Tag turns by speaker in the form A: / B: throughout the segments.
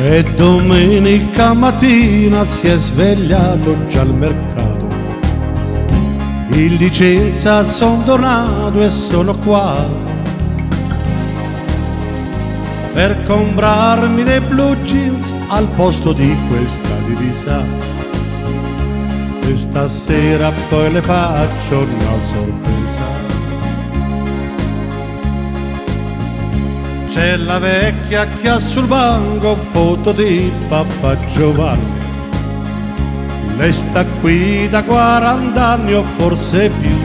A: E domenica mattina si è svegliato già al mercato. In licenza son tornato e sono qua per comprarmi dei blue jeans al posto di questa divisa. E stasera poi le faccio una sorpresa. C'è la vecchia che ha sul banco foto di Papà Giovanni. Lei sta qui da 40 anni o forse più.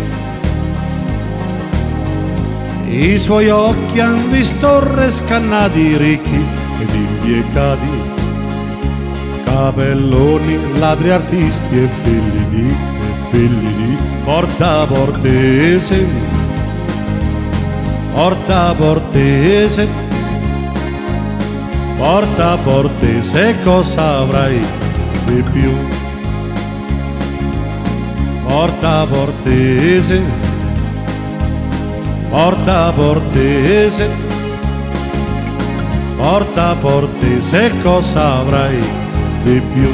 A: I suoi occhi han visto rescannati ricchi ed impiegati, capelloni, ladri artisti e figli di Porta Portese, Porta Portese, Porta Portese, cosa avrai di più? Porta Portese, Porta Portese, Porta Portese, cosa avrai di più?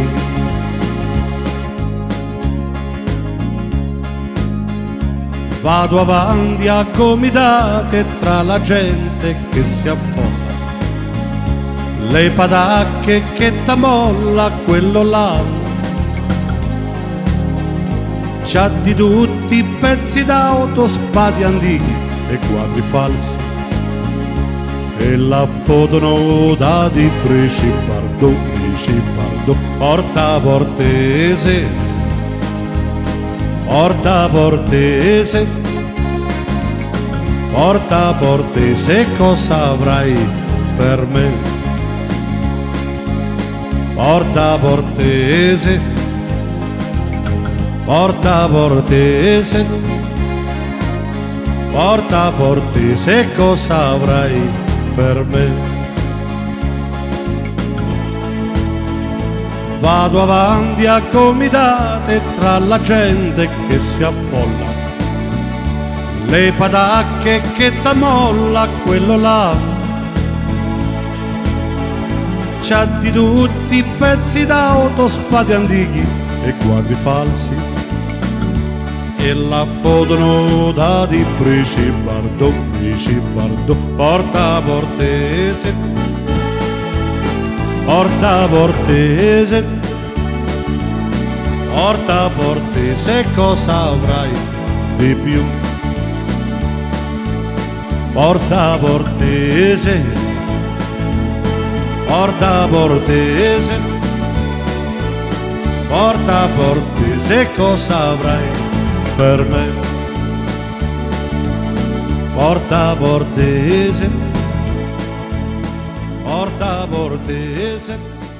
A: Vado avanti a gomitate tra la gente che si affolla, le patacche che t'ammolla quello là. C'ha di tutti i pezzi d'auto, spadi antichi e quadri falsi, e la foto nuda di Principardo, Principardo. Porta Portese, Porta Portese, Porta Portese, cosa avrai per me? Porta Portese, Porta Portese, Porta Portese, cosa avrai per me? Vado avanti a gomitate tra la gente che si affolla, le patacche che t'ammolla quello là. C'ha di tutti i pezzi d'auto, spadi antichi e quadri falsi, e la foto nuda di Principardo, Principardo. Porta Portese, Porta Portese, Porta Portese, cosa avrai di più? Porta Portese, Porta Portese, Porta Portese, cosa avrai per me? Porta Portese, Porta Portese.